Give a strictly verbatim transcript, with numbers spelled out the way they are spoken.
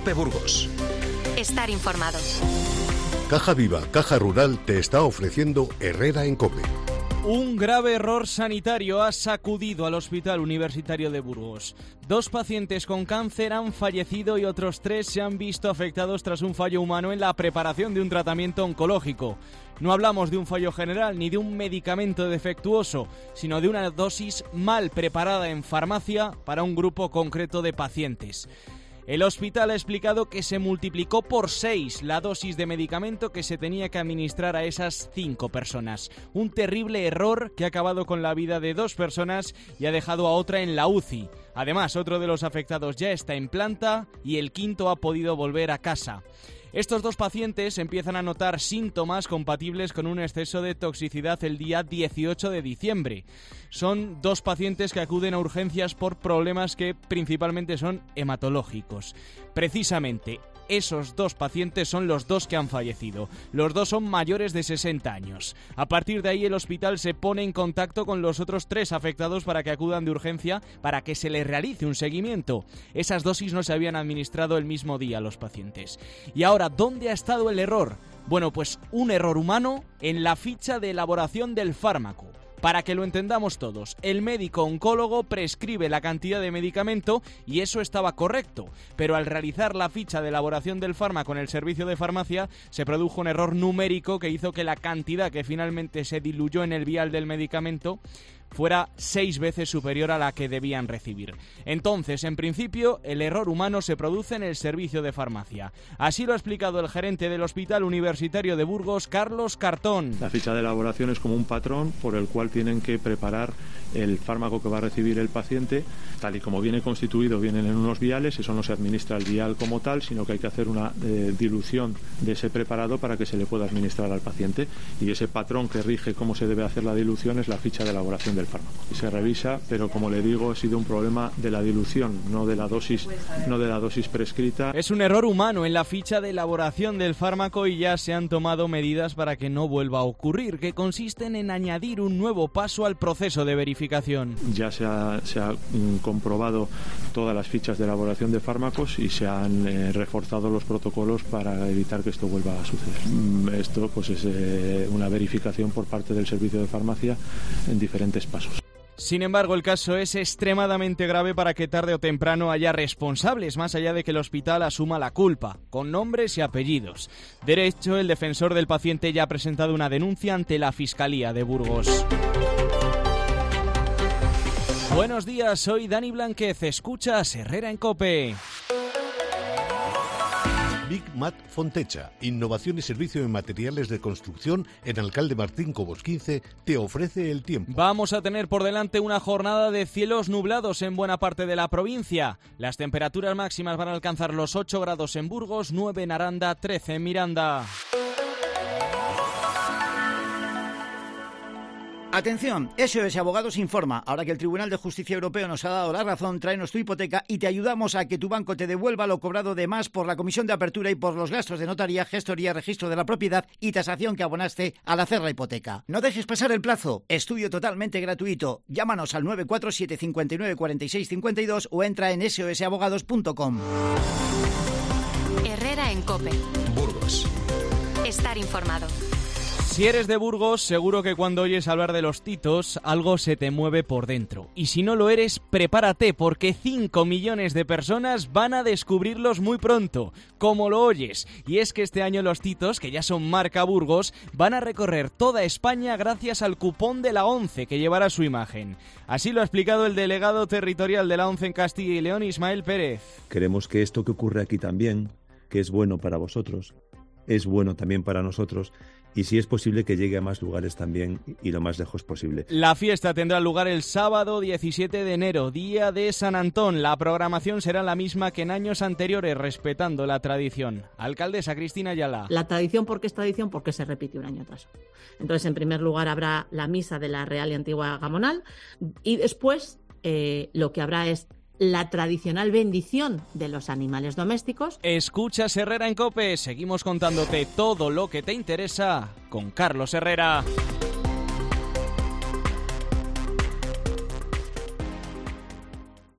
COPE Burgos. Estar informado. Caja Viva, Caja Rural te está ofreciendo Herrera en COPE. Un grave error sanitario ha sacudido al Hospital Universitario de Burgos. Dos pacientes con cáncer han fallecido y otros tres se han visto afectados tras un fallo humano en la preparación de un tratamiento oncológico. No hablamos de un fallo general ni de un medicamento defectuoso, sino de una dosis mal preparada en farmacia para un grupo concreto de pacientes. El hospital ha explicado que se multiplicó por seis la dosis de medicamento que se tenía que administrar a esas cinco personas. Un terrible error que ha acabado con la vida de dos personas y ha dejado a otra en la U C I. Además, otro de los afectados ya está en planta y el quinto ha podido volver a casa. Estos dos pacientes empiezan a notar síntomas compatibles con un exceso de toxicidad el día dieciocho de diciembre. Son dos pacientes que acuden a urgencias por problemas que principalmente son hematológicos. Precisamente, esos dos pacientes son los dos que han fallecido. Los dos son mayores de sesenta años. A partir de ahí el hospital se pone en contacto con los otros tres afectados para que acudan de urgencia para que se les realice un seguimiento. Esas dosis no se habían administrado el mismo día a los pacientes. Y ahora, ¿dónde ha estado el error? Bueno, pues un error humano en la ficha de elaboración del fármaco. Para que lo entendamos todos, el médico oncólogo prescribe la cantidad de medicamento y eso estaba correcto, pero al realizar la ficha de elaboración del fármaco en el servicio de farmacia se produjo un error numérico que hizo que la cantidad que finalmente se diluyó en el vial del medicamento fuera seis veces superior a la que debían recibir. Entonces, en principio, el error humano se produce en el servicio de farmacia. Así lo ha explicado el gerente del Hospital Universitario de Burgos, Carlos Cartón. La ficha de elaboración es como un patrón por el cual tienen que preparar el fármaco que va a recibir el paciente. Tal y como viene constituido, vienen en unos viales, eso no se administra el vial como tal, sino que hay que hacer una eh, dilución de ese preparado para que se le pueda administrar al paciente. Y ese patrón que rige cómo se debe hacer la dilución es la ficha de elaboración del fármaco. Y se revisa, pero como le digo, ha sido un problema de la dilución, no de la dosis, no de la dosis prescrita. Es un error humano en la ficha de elaboración del fármaco y ya se han tomado medidas para que no vuelva a ocurrir, que consisten en añadir un nuevo paso al proceso de verificación. Ya se ha, se ha mm, comprobado todas las fichas de elaboración de fármacos y se han eh, reforzado los protocolos para evitar que esto vuelva a suceder. Mm, esto pues es eh, una verificación por parte del servicio de farmacia en diferentes pasos. Sin embargo, el caso es extremadamente grave para que tarde o temprano haya responsables, más allá de que el hospital asuma la culpa, con nombres y apellidos. De hecho, el defensor del paciente ya ha presentado una denuncia ante la Fiscalía de Burgos. Buenos días, soy Dani Blanquez, escuchas Herrera en COPE. Big Mat Fontecha, innovación y servicio en materiales de construcción en Alcalde Martín Cobos quince, te ofrece el tiempo. Vamos a tener por delante una jornada de cielos nublados en buena parte de la provincia. Las temperaturas máximas van a alcanzar los ocho grados en Burgos, nueve en Aranda, trece en Miranda. Atención, S O S Abogados informa. Ahora que el Tribunal de Justicia Europeo nos ha dado la razón, tráenos tu hipoteca y te ayudamos a que tu banco te devuelva lo cobrado de más por la comisión de apertura y por los gastos de notaría, gestoría, registro de la propiedad y tasación que abonaste al hacer la hipoteca. No dejes pasar el plazo. Estudio totalmente gratuito. Llámanos al nueve cuatro siete cinco nueve cuatro seis cinco dos o entra en ese o ese abogados punto com. Herrera en COPE. Burgos. Estar informado. Si eres de Burgos, seguro que cuando oyes hablar de los Titos, algo se te mueve por dentro. Y si no lo eres, prepárate, porque cinco millones de personas van a descubrirlos muy pronto, como lo oyes. Y es que este año los Titos, que ya son marca Burgos, van a recorrer toda España gracias al cupón de la ONCE que llevará su imagen. Así lo ha explicado el delegado territorial de la ONCE en Castilla y León, Ismael Pérez. Queremos que esto que ocurre aquí también, que es bueno para vosotros, es bueno también para nosotros, y si es posible que llegue a más lugares también y lo más lejos posible. La fiesta tendrá lugar el sábado diecisiete de enero, día de San Antón. La programación será la misma que en años anteriores, respetando la tradición. Alcaldesa Cristina Ayala. La tradición, ¿por qué es tradición? Porque se repite un año tras otro. Entonces, en primer lugar, habrá la misa de la Real y Antigua Gamonal y después eh, lo que habrá es la tradicional bendición de los animales domésticos. Escuchas Herrera en COPE, seguimos contándote todo lo que te interesa con Carlos Herrera.